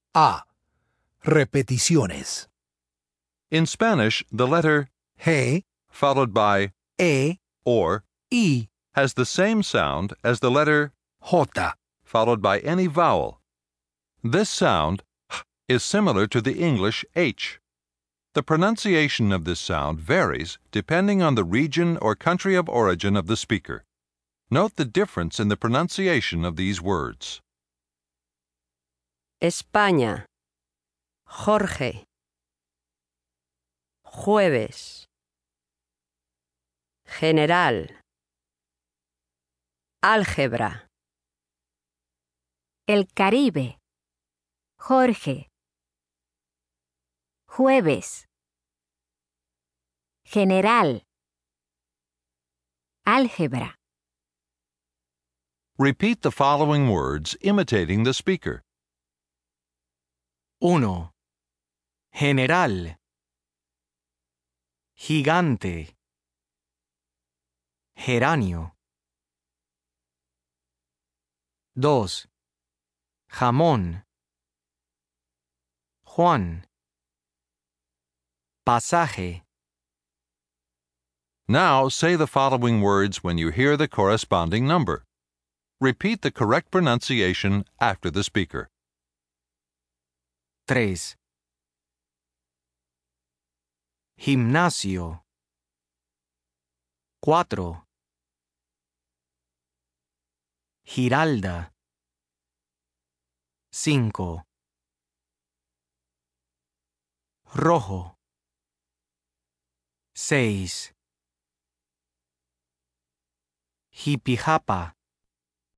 A. Repeticiones. In Spanish, the letter G, followed by E, or I, has the same sound as the letter J. followed by any vowel. This sound is similar to the English H. The pronunciation of this sound varies depending on the region or country of origin of the speaker. Note the difference in the pronunciation of these words. España. Jorge. Jueves. General. Álgebra. El Caribe. Jorge. Jueves. General. Álgebra. Repeat the following words imitating the speaker. 1. General. Gigante. Geranio. 2. Jamón. Juan. Pasaje. Now say the following words when you hear the corresponding number. Repeat the correct pronunciation after the speaker. 3. Gimnasio. 4. Giralda. 5. Rojo. 6. Jipijapa.